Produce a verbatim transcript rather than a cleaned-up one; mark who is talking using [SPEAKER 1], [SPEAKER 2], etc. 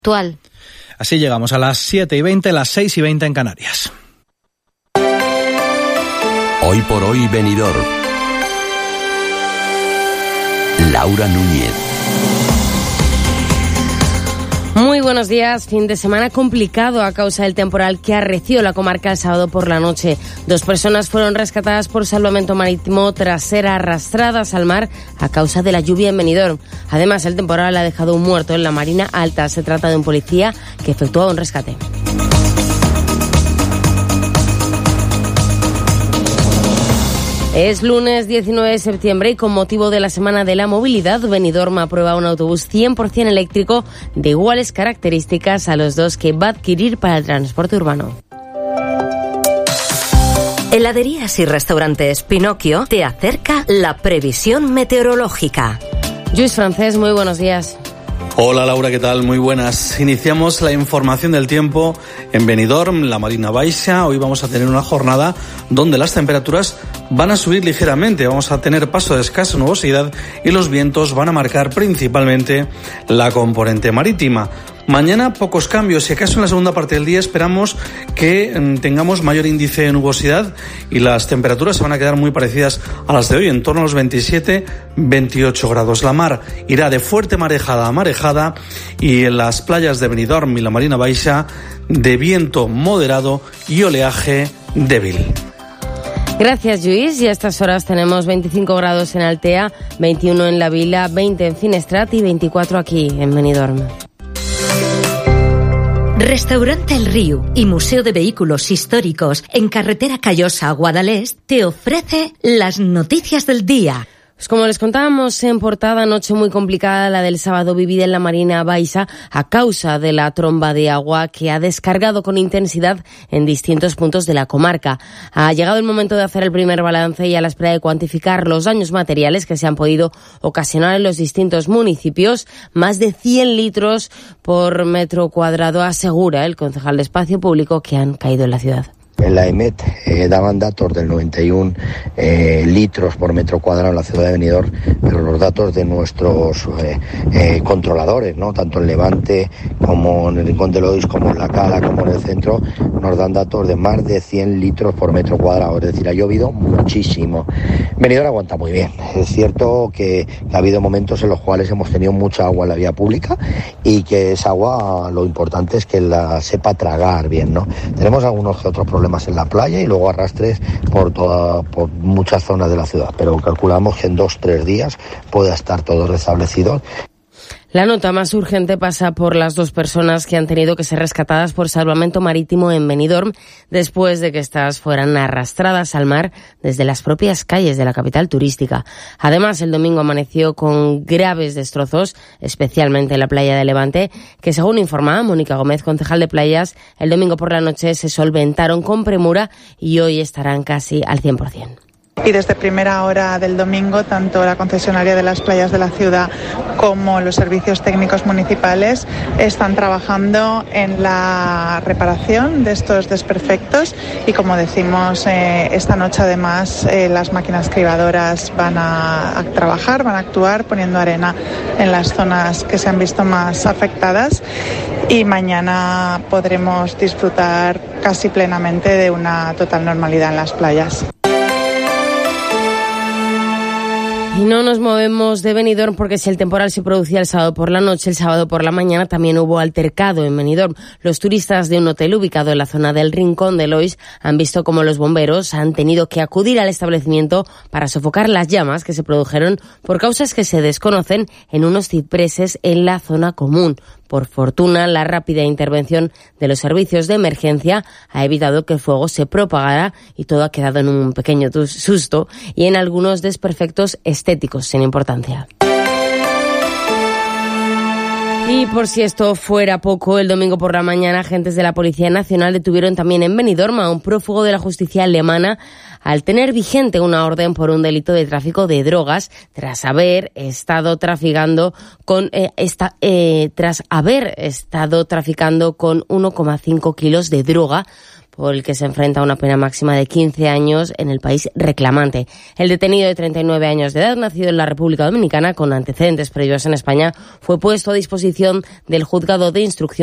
[SPEAKER 1] Actual.
[SPEAKER 2] Así llegamos a las siete y veinte, las seis y veinte en Canarias.
[SPEAKER 3] Hoy por hoy Benidorm. Laura Núñez.
[SPEAKER 1] Muy buenos días. Fin de semana complicado a causa del temporal que arreció la comarca el sábado por la noche. Dos personas fueron rescatadas por salvamento marítimo tras ser arrastradas al mar a causa de la lluvia en Benidorm. Además, el temporal ha dejado un muerto en la Marina Alta. Se trata de un policía que efectuó un rescate. Es lunes diecinueve de septiembre y con motivo de la Semana de la Movilidad, Benidorm aprueba un autobús cien por ciento eléctrico de iguales características a los dos que va a adquirir para el transporte urbano.
[SPEAKER 4] Heladerías y restaurantes Pinocchio te acerca la previsión meteorológica.
[SPEAKER 1] Lluís Francés, muy buenos días.
[SPEAKER 5] Hola Laura, ¿qué tal? Muy buenas. Iniciamos la información del tiempo en Benidorm, la Marina Baixa. Hoy vamos a tener una jornada donde las temperaturas van a subir ligeramente. Vamos a tener paso de escasa nubosidad y los vientos van a marcar principalmente la componente marítima. Mañana pocos cambios, si acaso en la segunda parte del día esperamos que tengamos mayor índice de nubosidad y las temperaturas se van a quedar muy parecidas a las de hoy, en torno a los veintisiete veintiocho grados. La mar irá de fuerte marejada a marejada y en las playas de Benidorm y la Marina Baixa de viento moderado y oleaje débil.
[SPEAKER 1] Gracias, Lluís. Y a estas horas tenemos veinticinco grados en Altea, veintiuno en La Vila, veinte en Finestrat y veinticuatro aquí en Benidorm.
[SPEAKER 4] Restaurante El Río y Museo de Vehículos Históricos en Carretera Callosa a Guadalest te ofrece las noticias del día.
[SPEAKER 1] Pues como les contábamos en portada, noche muy complicada la del sábado vivida en la Marina Baixa a causa de la tromba de agua que ha descargado con intensidad en distintos puntos de la comarca. Ha llegado el momento de hacer el primer balance y a la espera de cuantificar los daños materiales que se han podido ocasionar en los distintos municipios. Más de cien litros por metro cuadrado asegura el concejal de Espacio Público que han caído en la ciudad.
[SPEAKER 6] En la EMET eh, daban datos del noventa y uno eh, litros por metro cuadrado en la ciudad de Benidorm, pero los datos de nuestros eh, eh, controladores, ¿no? Tanto en Levante como en el Rincón de Lois, como en La Cala, como en el centro, nos dan datos de más de cien litros por metro cuadrado, es decir, ha llovido muchísimo. Benidorm aguanta muy bien. Es cierto que ha habido momentos en los cuales hemos tenido mucha agua en la vía pública y que esa agua, lo importante es que la sepa tragar bien, ¿no? Tenemos algunos que otros problemas en la playa y luego arrastres por toda, por muchas zonas de la ciudad, pero calculamos que en dos, tres días pueda estar todo restablecido.
[SPEAKER 1] La nota más urgente pasa por las dos personas que han tenido que ser rescatadas por salvamento marítimo en Benidorm después de que estas fueran arrastradas al mar desde las propias calles de la capital turística. Además, el domingo amaneció con graves destrozos, especialmente en la playa de Levante, que según informa Mónica Gómez, concejal de playas, el domingo por la noche se solventaron con premura y hoy estarán casi al cien por ciento.
[SPEAKER 7] Y desde primera hora del domingo, tanto la concesionaria de las playas de la ciudad como los servicios técnicos municipales están trabajando en la reparación de estos desperfectos y, como decimos, eh, esta noche además eh, las máquinas cribadoras van a, a trabajar, van a actuar poniendo arena en las zonas que se han visto más afectadas y mañana podremos disfrutar casi plenamente de una total normalidad en las playas.
[SPEAKER 1] Y no nos movemos de Benidorm porque si el temporal se producía el sábado por la noche, el sábado por la mañana también hubo altercado en Benidorm. Los turistas de un hotel ubicado en la zona del Rincón de Lois han visto cómo los bomberos han tenido que acudir al establecimiento para sofocar las llamas que se produjeron por causas que se desconocen en unos cipreses en la zona común. Por fortuna, la rápida intervención de los servicios de emergencia ha evitado que el fuego se propagara y todo ha quedado en un pequeño susto y en algunos desperfectos estéticos sin importancia. Y por si esto fuera poco, el domingo por la mañana agentes de la Policía Nacional detuvieron también en Benidorm a un prófugo de la justicia alemana al tener vigente una orden por un delito de tráfico de drogas tras haber estado traficando con eh, esta, eh, tras haber estado traficando con uno coma cinco kilos de droga por el que se enfrenta a una pena máxima de quince años en el país reclamante. El detenido de treinta y nueve años de edad, nacido en la República Dominicana con antecedentes previos en España, fue puesto a disposición del juzgado de instrucción